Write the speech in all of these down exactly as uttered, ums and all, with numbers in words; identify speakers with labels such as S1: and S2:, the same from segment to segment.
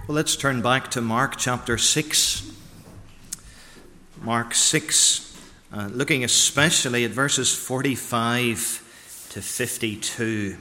S1: Well, let's turn back to Mark chapter six. Mark six, uh, looking especially at verses forty-five to fifty-two.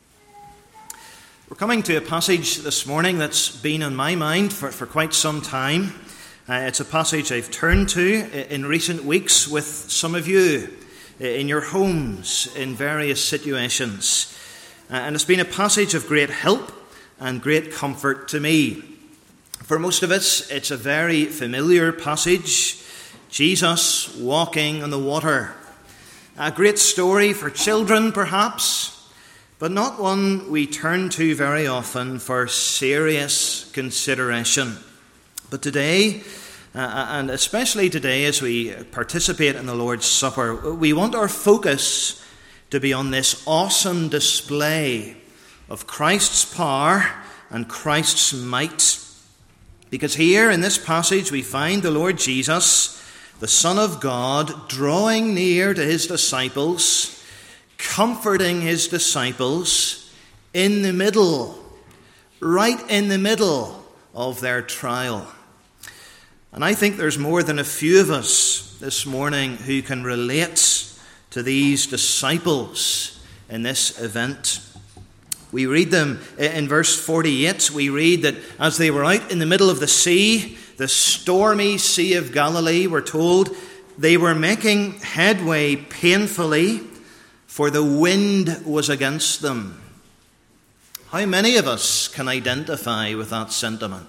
S1: We're coming to a passage this morning that's been on my mind for, for quite some time. Uh, it's a passage I've turned to in recent weeks with some of you in your homes in various situations. Uh, and it's been a passage of great help and great comfort to me. For most of us, it's a very familiar passage. Jesus walking on the water. A great story for children, perhaps, but not one we turn to very often for serious consideration. But today, uh, and especially today as we participate in the Lord's Supper, we want our focus to be on this awesome display of Christ's power and Christ's might. Because here in this passage we find the Lord Jesus, the Son of God, drawing near to his disciples, comforting his disciples in the middle, right in the middle of their trial. And I think there's more than a few of us this morning who can relate to these disciples in this event. We read them in verse forty-eight. We read that as they were out in the middle of the sea, the stormy Sea of Galilee, we're told, they were making headway painfully, for the wind was against them. How many of us can identify with that sentiment?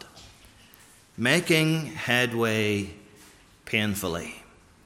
S1: Making headway painfully.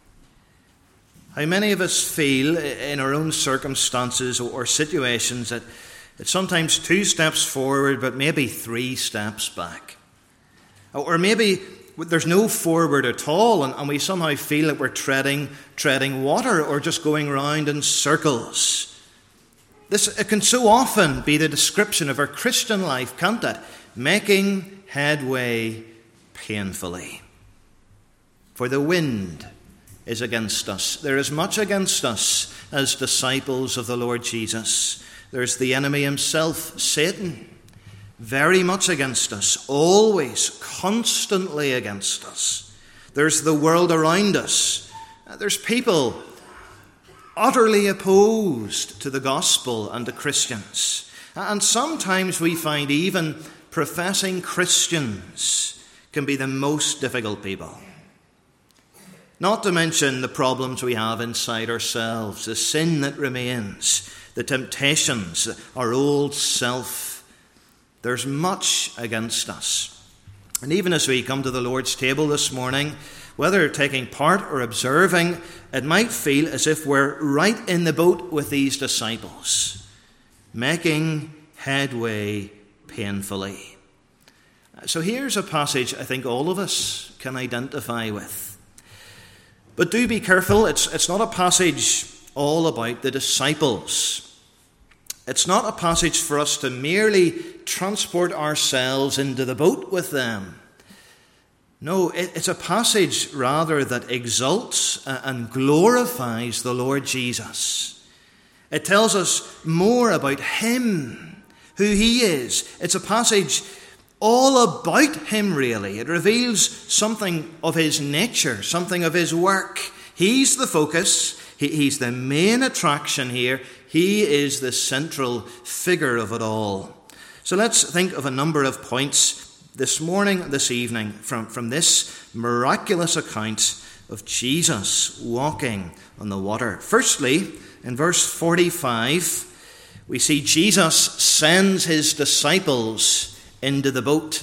S1: How many of us feel in our own circumstances or situations that it's sometimes two steps forward, but maybe three steps back? Or maybe there's no forward at all, and, and we somehow feel that we're treading, treading water or just going round in circles. This it can so often be the description of our Christian life, can't it? Making headway painfully. For the wind is against us. There is much against us as disciples of the Lord Jesus. There's the enemy himself, Satan, very much against us, always, constantly against us. There's the world around us. There's people utterly opposed to the gospel and to Christians. And sometimes we find even professing Christians can be the most difficult people. Not to mention the problems we have inside ourselves, the sin that remains, the temptations, our old self. There's much against us. And even as we come to the Lord's table this morning, whether taking part or observing, it might feel as if we're right in the boat with these disciples, making headway painfully. So here's a passage I think all of us can identify with. But do be careful, it's, it's not a passage all about the disciples. It's not a passage for us to merely transport ourselves into the boat with them. No, it, it's a passage rather that exalts and glorifies the Lord Jesus. It tells us more about him, who he is. It's a passage all about him, really. It reveals something of his nature, something of his work. He's the focus. He, he's the main attraction here. He is the central figure of it all. So let's think of a number of points this morning, this evening, from, from this miraculous account of Jesus walking on the water. Firstly, in verse forty-five, we see Jesus sends his disciples into the boat.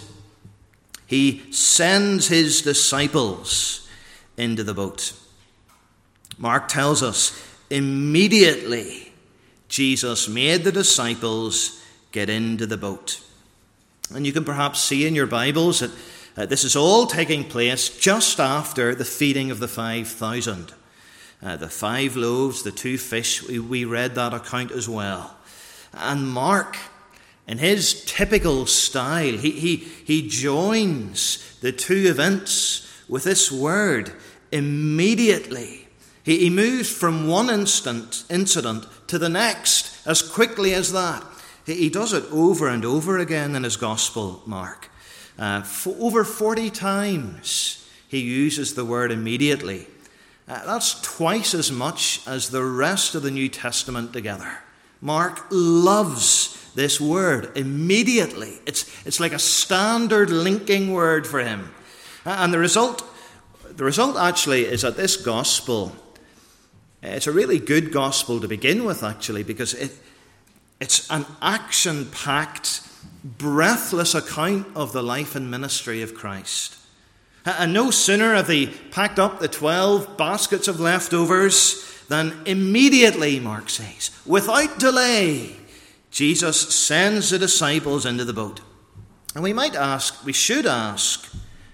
S1: He sends his disciples into the boat. Mark tells us immediately Jesus made the disciples get into the boat. And you can perhaps see in your Bibles that uh, this is all taking place just after the feeding of the five thousand. Uh, the five loaves, the two fish, we, we read that account as well. And Mark, in his typical style, he, he, he joins the two events with this word, immediately. He, he moves from one instant, incident to the next as quickly as that. He, he does it over and over again in his gospel, Mark. Uh, for over forty times he uses the word immediately. Uh, that's twice as much as the rest of the New Testament together. Mark loves this word, immediately. It's, it's like a standard linking word for him. Uh, and the result, the result actually is that this gospel, it's a really good gospel to begin with, actually, because it, it's an action-packed, breathless account of the life and ministry of Christ. And no sooner have they packed up the twelve baskets of leftovers than immediately, Mark says, without delay, Jesus sends the disciples into the boat. And we might ask, we should ask,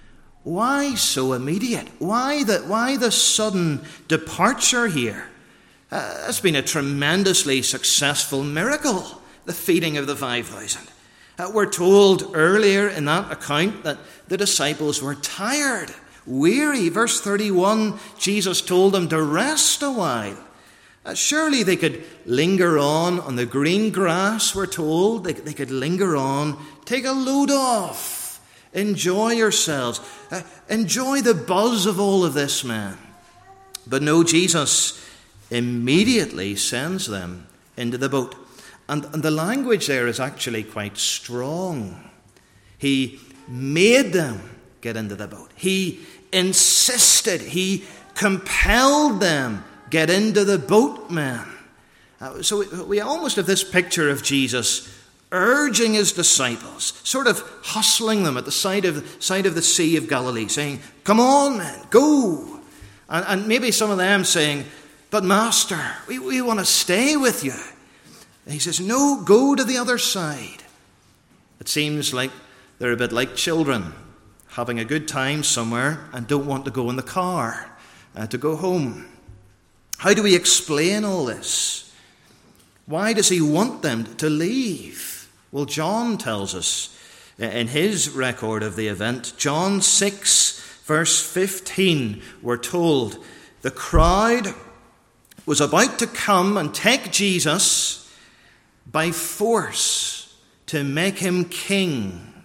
S1: why so immediate? Why the, why the sudden departure here? Uh, it's been a tremendously successful miracle, the feeding of the five thousand. Uh, we're told earlier in that account that the disciples were tired, weary. Verse thirty-one, Jesus told them to rest a while. Uh, surely they could linger on on the green grass, we're told. They, they could linger on, take a load off, enjoy yourselves, uh, enjoy the buzz of all of this, man. But no, Jesus immediately sends them into the boat. And, and the language there is actually quite strong. He made them get into the boat. He insisted, he compelled them get into the boat, man. Uh, so we, we almost have this picture of Jesus urging his disciples, sort of hustling them at the side of, side of the Sea of Galilee, saying, come on, man, go. And, and maybe some of them saying, but Master, we, we want to stay with you. And he says, no, go to the other side. It seems like they're a bit like children, having a good time somewhere and don't want to go in the car uh, to go home. How do we explain all this? Why does he want them to leave? Well, John tells us in his record of the event, John six, verse fifteen, we're told, the crowd was about to come and take Jesus by force to make him king.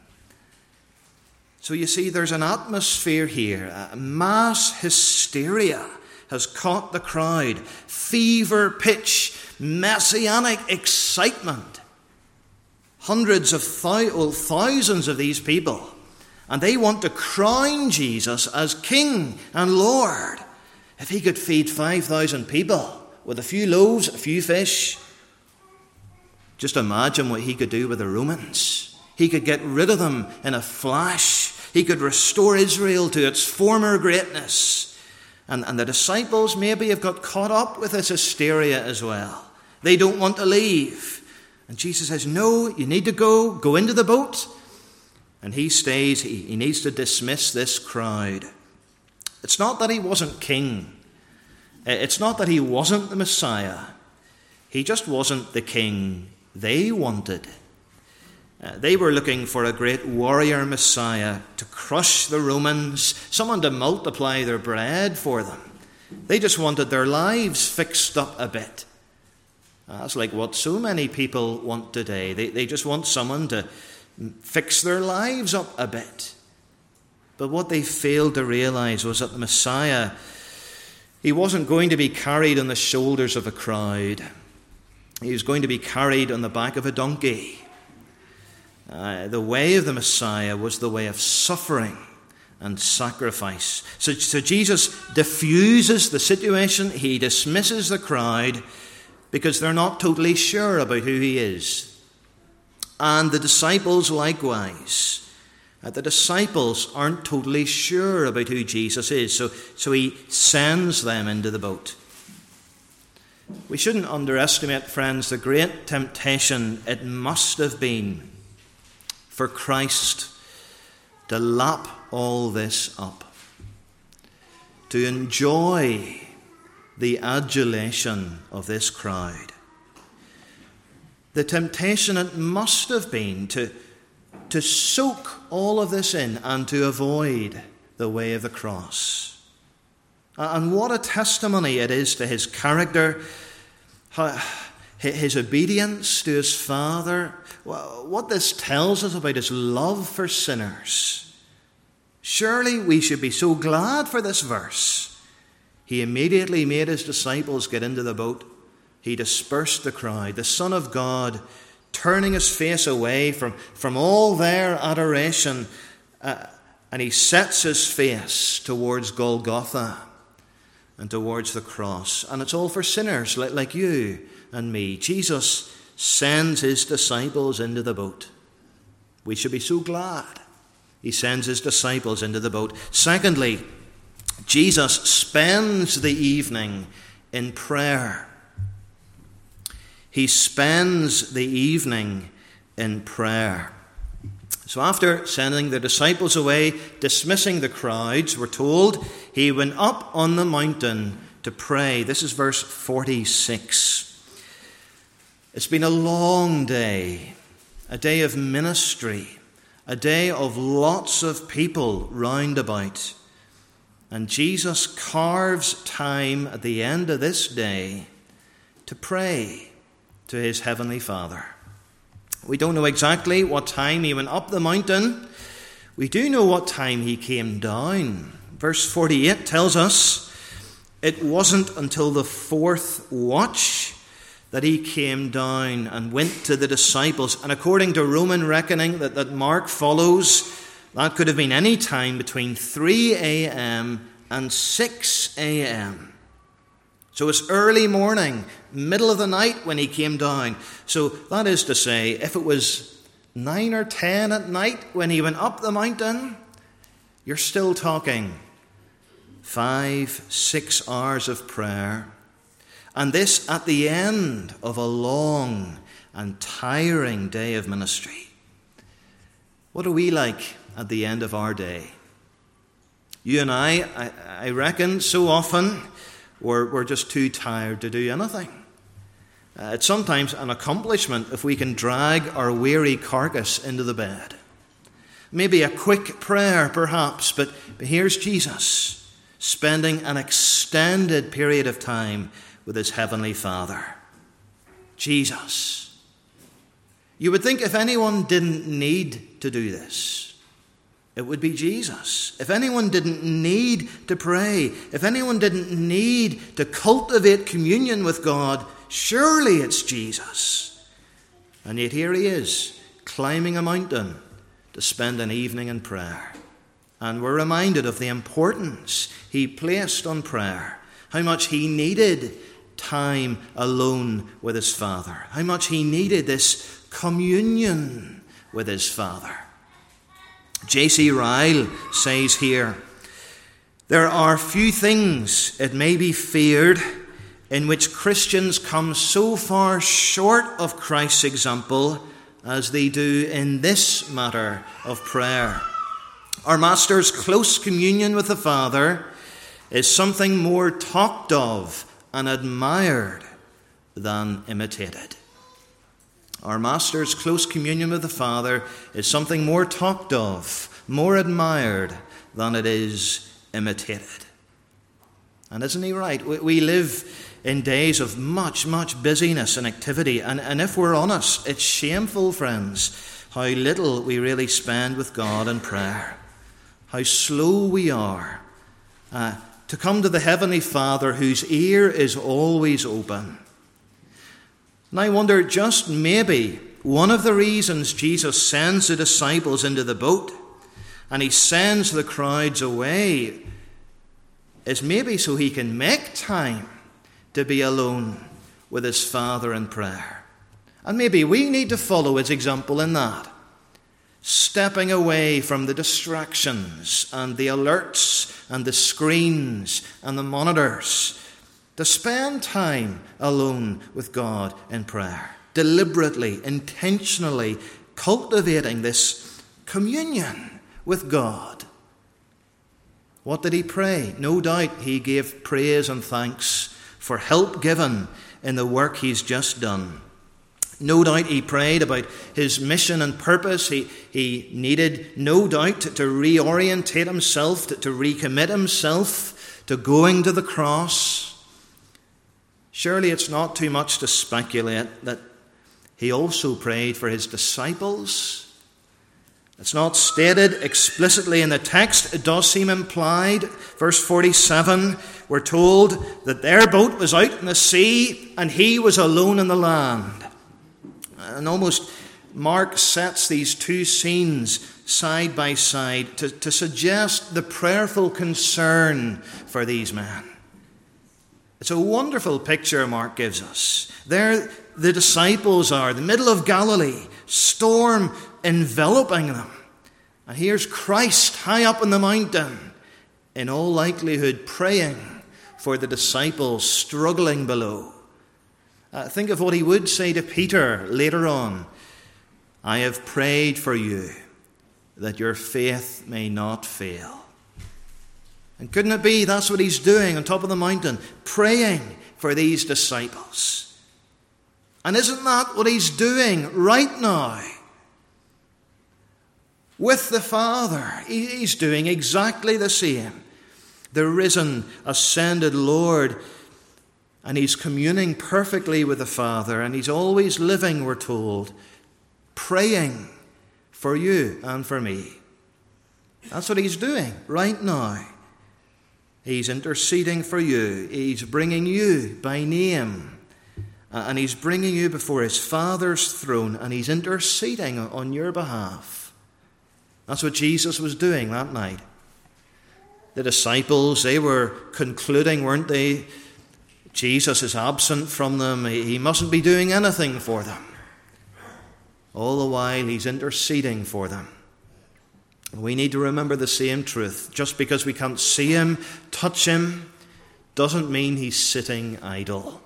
S1: So you see, there's an atmosphere here. A mass hysteria has caught the crowd. Fever pitch, messianic excitement. Hundreds of thou- well, thousands of these people. And they want to crown Jesus as King and Lord. If he could feed five thousand people with a few loaves, a few fish, just imagine what he could do with the Romans. He could get rid of them in a flash. He could restore Israel to its former greatness. And, and the disciples maybe have got caught up with this hysteria as well. They don't want to leave. And Jesus says, no, you need to go. Go into the boat. And he stays. He, he needs to dismiss this crowd. It's not that he wasn't king. It's not that he wasn't the Messiah. He just wasn't the king they wanted. Uh, they were looking for a great warrior Messiah to crush the Romans, someone to multiply their bread for them. They just wanted their lives fixed up a bit. Uh, that's like what so many people want today. They, they just want someone to fix their lives up a bit. But what they failed to realize was that the Messiah, he wasn't going to be carried on the shoulders of a crowd. He was going to be carried on the back of a donkey. Uh, the way of the Messiah was the way of suffering and sacrifice. So, so Jesus diffuses the situation. He dismisses the crowd because they're not totally sure about who he is. And the disciples likewise. Uh, the disciples aren't totally sure about who Jesus is. So, so he sends them into the boat. We shouldn't underestimate, friends, the great temptation it must have been for Christ to lap all this up, to enjoy the adulation of this crowd. The temptation it must have been to, to soak all of this in and to avoid the way of the cross. And what a testimony it is to his character. his obedience to his Father, what this tells us about his love for sinners. Surely we should be so glad for this verse. He immediately made his disciples get into the boat. He dispersed the crowd. The Son of God, turning his face away from, from all their adoration, uh, and he sets his face towards Golgotha and towards the cross. And it's all for sinners like, like you and me. Jesus sends his disciples into the boat. We should be so glad he sends his disciples into the boat. Secondly, Jesus spends the evening in prayer. He spends the evening in prayer. So after sending the disciples away, dismissing the crowds, we're told, he went up on the mountain to pray. This is verse forty-six. It's been a long day, a day of ministry, a day of lots of people round about. And Jesus carves time at the end of this day to pray to his heavenly Father. We don't know exactly what time he went up the mountain. We do know what time he came down. Verse forty-eight tells us it wasn't until the fourth watch that he came down and went to the disciples. And according to Roman reckoning that, that Mark follows, that could have been any time between three a.m. and six a.m. So it's early morning, middle of the night when he came down. So that is to say, if it was nine or ten at night when he went up the mountain, you're still talking five, six hours of prayer. And this at the end of a long and tiring day of ministry. What are we like at the end of our day? You and I, I, I reckon, so often we're, we're just too tired to do anything. Uh, it's sometimes an accomplishment if we can drag our weary carcass into the bed. Maybe a quick prayer, perhaps, but, but here's Jesus spending an extended period of time with his heavenly Father. Jesus. You would think if anyone didn't need to do this, it would be Jesus. If anyone didn't need to pray, if anyone didn't need to cultivate communion with God, surely it's Jesus. And yet here he is, climbing a mountain to spend an evening in prayer. And we're reminded of the importance he placed on prayer, how much he needed time alone with his Father, how much he needed this communion with his Father. J C Ryle says here, there are few things, it may be feared, in which Christians come so far short of Christ's example as they do in this matter of prayer. Our Master's close communion with the Father is something more talked of and admired than imitated. Our Master's close communion with the Father is something more talked of, more admired than it is imitated. And isn't he right? We, we live in days of much, much busyness and activity. And, and if we're honest, it's shameful, friends, how little we really spend with God in prayer. How slow we are uh, to come to the Heavenly Father whose ear is always open. And I wonder, just maybe, one of the reasons Jesus sends the disciples into the boat and he sends the crowds away is maybe so he can make time to be alone with his Father in prayer. And maybe we need to follow his example in that. Stepping away from the distractions and the alerts and the screens and the monitors to spend time alone with God in prayer, deliberately, intentionally cultivating this communion with God. What did he pray? No doubt he gave praise and thanks for help given in the work he's just done. No doubt he prayed about his mission and purpose. He, he needed, no doubt, to, to reorientate himself, to, to recommit himself to going to the cross. Surely it's not too much to speculate that he also prayed for his disciples. It's not stated explicitly in the text. It does seem implied. Verse forty-seven, we're told that their boat was out in the sea and he was alone in the land. And almost Mark sets these two scenes side by side to, to suggest the prayerful concern for these men. It's a wonderful picture Mark gives us. There the disciples are, the middle of Galilee, storm enveloping them. And here's Christ high up on the mountain, in all likelihood praying for the disciples struggling below. Uh, think of what he would say to Peter later on. I have prayed for you that your faith may not fail. And couldn't it be that's what he's doing on top of the mountain, praying for these disciples? And isn't that what he's doing right now? With the Father, he's doing exactly the same. The risen, ascended Lord, and he's communing perfectly with the Father, and he's always living, we're told, praying for you and for me. That's what he's doing right now. He's interceding for you. He's bringing you by name. And he's bringing you before his Father's throne, and he's interceding on your behalf. That's what Jesus was doing that night. The disciples, they were concluding, weren't they? Jesus is absent from them. He mustn't be doing anything for them. All the while, he's interceding for them. We need to remember the same truth. Just because we can't see him, touch him, doesn't mean he's sitting idle.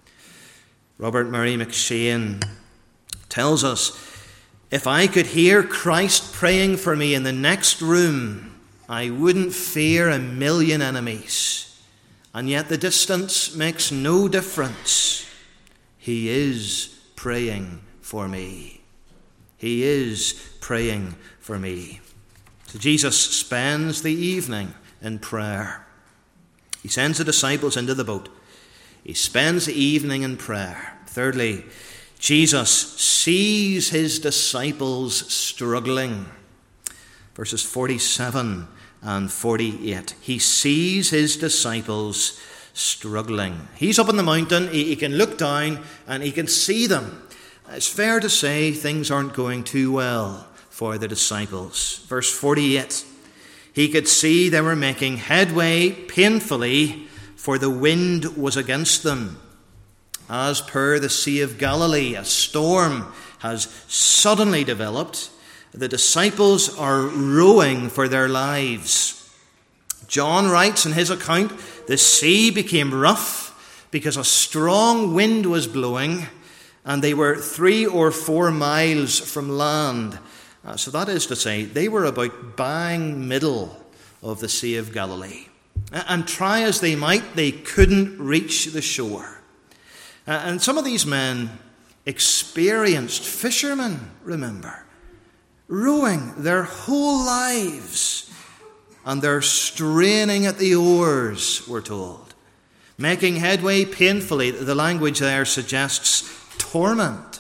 S1: Robert Murray McShane tells us, if I could hear Christ praying for me in the next room, I wouldn't fear a million enemies. And yet the distance makes no difference. He is praying for me. He is praying for me. So Jesus spends the evening in prayer. He sends the disciples into the boat. He spends the evening in prayer. Thirdly, Jesus sees his disciples struggling. Verses forty-seven and forty-eight. He sees his disciples struggling. He's up on the mountain. He, he can look down and he can see them. It's fair to say things aren't going too well for the disciples. Verse forty-eight. He could see they were making headway painfully, for the wind was against them. As per the Sea of Galilee, a storm has suddenly developed. The disciples are rowing for their lives. John writes in his account, the sea became rough because a strong wind was blowing, and they were three or four miles from land. Uh, so that is to say, they were about bang middle of the Sea of Galilee. And try as they might, they couldn't reach the shore. Uh, and some of these men, experienced fishermen, remember, rowing their whole lives, and they're straining at the oars, we're told. Making headway painfully, the language there suggests torment,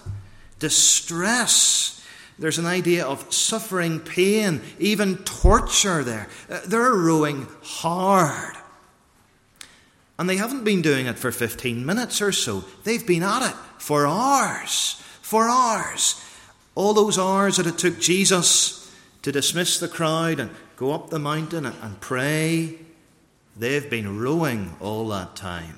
S1: distress. There's an idea of suffering, pain, even torture there. Uh, they're rowing hard. And they haven't been doing it for fifteen minutes or so. They've been at it for hours. For hours. All those hours that it took Jesus to dismiss the crowd and go up the mountain and, and pray, they've been rowing all that time.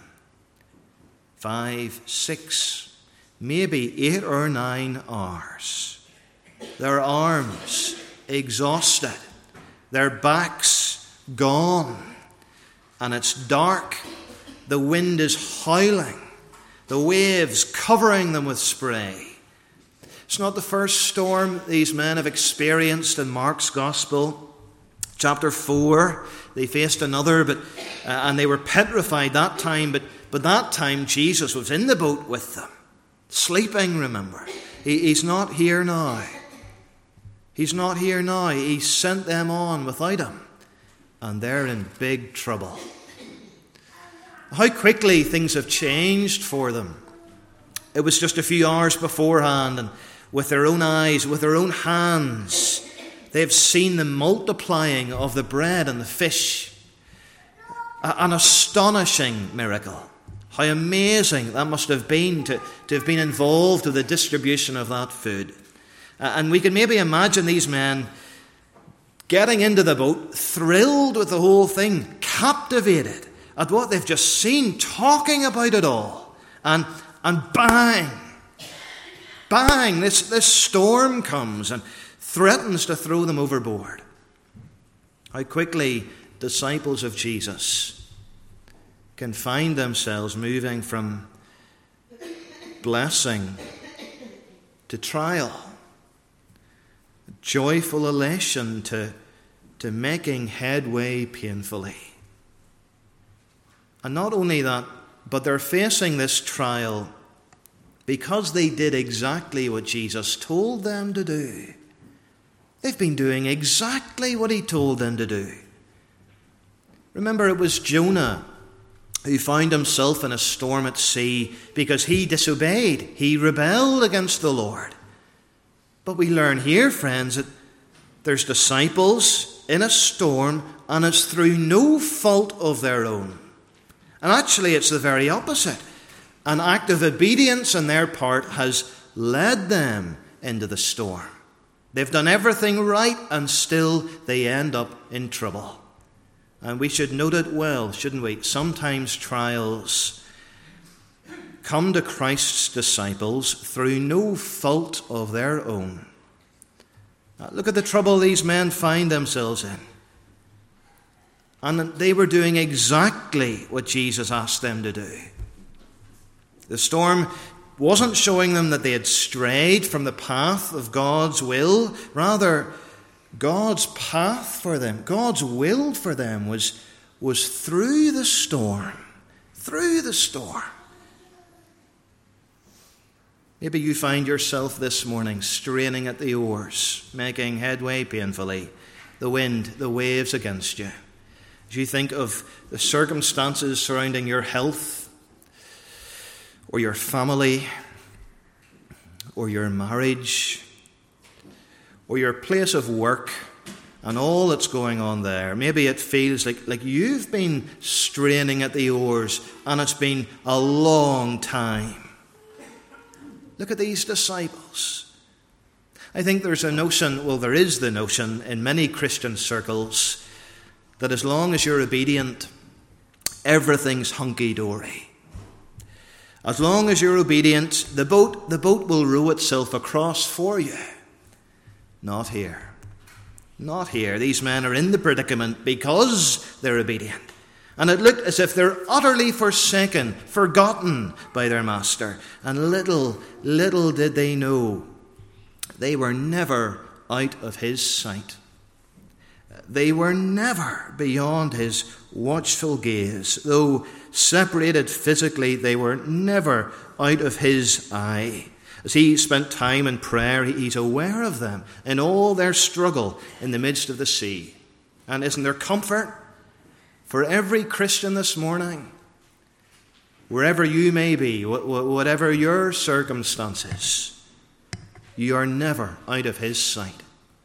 S1: Five, six, maybe eight or nine hours. Their arms exhausted. Their backs gone. And it's dark. The wind is howling. The waves covering them with spray. It's not the first storm these men have experienced in Mark's Gospel. Chapter four, they faced another, but uh, and they were petrified that time, but, but that time Jesus was in the boat with them. Sleeping, remember. He, he's not here now. He's not here now. He sent them on without him. And they're in big trouble. how quickly things have changed for them. It was just a few hours beforehand, and with their own eyes, with their own hands, they've seen the multiplying of the bread and the fish. An astonishing miracle. How amazing that must have been to, to have been involved with the distribution of that food. And we can maybe imagine these men getting into the boat, thrilled with the whole thing, captivated at what they've just seen, talking about it all. And, and bang, bang, this, this storm comes and threatens to throw them overboard. How quickly disciples of Jesus can find themselves moving from blessing to trial, joyful elation to, to making headway painfully. And not only that, but they're facing this trial because they did exactly what Jesus told them to do. They've been doing exactly what he told them to do. Remember, it was Jonah who found himself in a storm at sea because he disobeyed. He rebelled against the Lord. But we learn here, friends, that there's disciples in a storm, and it's through no fault of their own. And actually, it's the very opposite. An act of obedience on their part has led them into the storm. They've done everything right, and still they end up in trouble. And we should note it well, shouldn't we? Sometimes trials come to Christ's disciples through no fault of their own. Now, look at the trouble these men find themselves in. And they were doing exactly what Jesus asked them to do. The storm wasn't showing them that they had strayed from the path of God's will. Rather, God's path for them, God's will for them was, was through the storm. Through the storm. Maybe you find yourself this morning straining at the oars, making headway painfully, the wind, the waves against you. As you think of the circumstances surrounding your health, or your family, or your marriage, or your place of work, and all that's going on there. Maybe it feels like, like you've been straining at the oars, and it's been a long time. Look at these disciples. I think there's a notion, well, there is the notion in many Christian circles, that as long as you're obedient, everything's hunky-dory. As long as you're obedient, the boat, the boat will row itself across for you. Not here. Not here. These men are in the predicament because they're obedient. And it looked as if they're utterly forsaken, forgotten by their master. And little, little did they know, they were never out of his sight. They were never beyond his watchful gaze. Though separated physically, they were never out of his eye. As he spent time in prayer, he's aware of them in all their struggle in the midst of the sea. And isn't there comfort for every Christian this morning? Wherever you may be, whatever your circumstances, you are never out of his sight.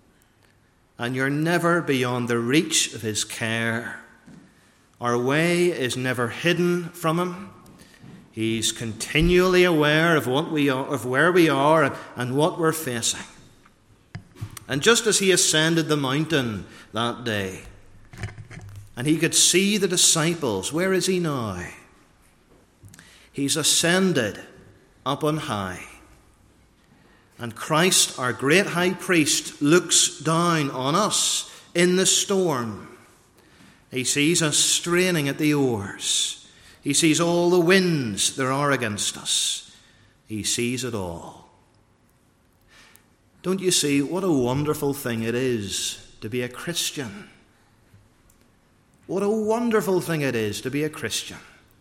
S1: And you're never beyond the reach of his care. Our way is never hidden from him. He's continually aware of what we are, of where we are and what we're facing. And just as he ascended the mountain that day, and he could see the disciples, where is he now? He's ascended up on high. And Christ, our great high priest, looks down on us in the storm. He sees us straining at the oars. He sees all the winds there are against us. He sees it all. Don't you see what a wonderful thing it is to be a Christian? What a wonderful thing it is to be a Christian.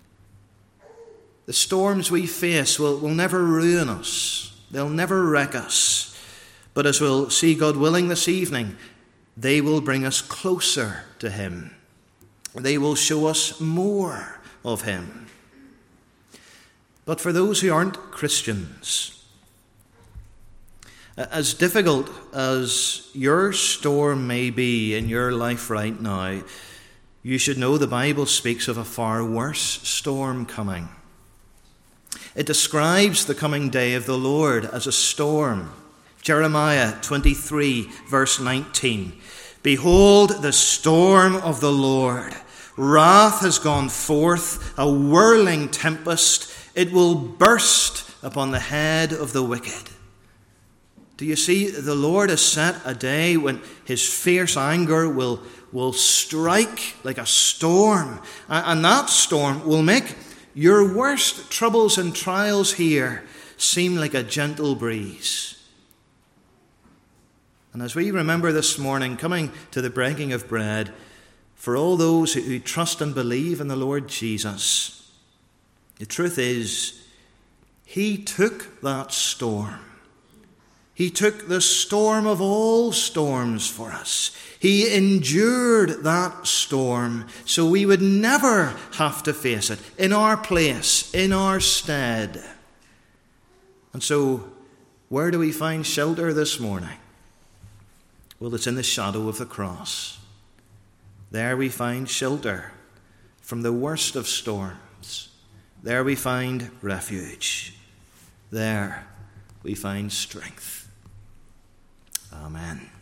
S1: The storms we face will, will never ruin us. They'll never wreck us. But as we'll see, God willing, this evening, they will bring us closer to him. They will show us more, of him. But for those who aren't Christians, as difficult as your storm may be in your life right now, you should know the Bible speaks of a far worse storm coming. It describes the coming day of the Lord as a storm. Jeremiah twenty-three, verse nineteen. Behold, the storm of the Lord. Wrath has gone forth, a whirling tempest. It will burst upon the head of the wicked. Do you see, the Lord has set a day when his fierce anger will, will strike like a storm. And that storm will make your worst troubles and trials here seem like a gentle breeze. And as we remember this morning, coming to the breaking of bread, for all those who trust and believe in the Lord Jesus, the truth is, he took that storm. He took the storm of all storms for us. He endured that storm so we would never have to face it in our place, in our stead. And so, where do we find shelter this morning? Well, it's in the shadow of the cross. There we find shelter from the worst of storms. There we find refuge. There we find strength. Amen.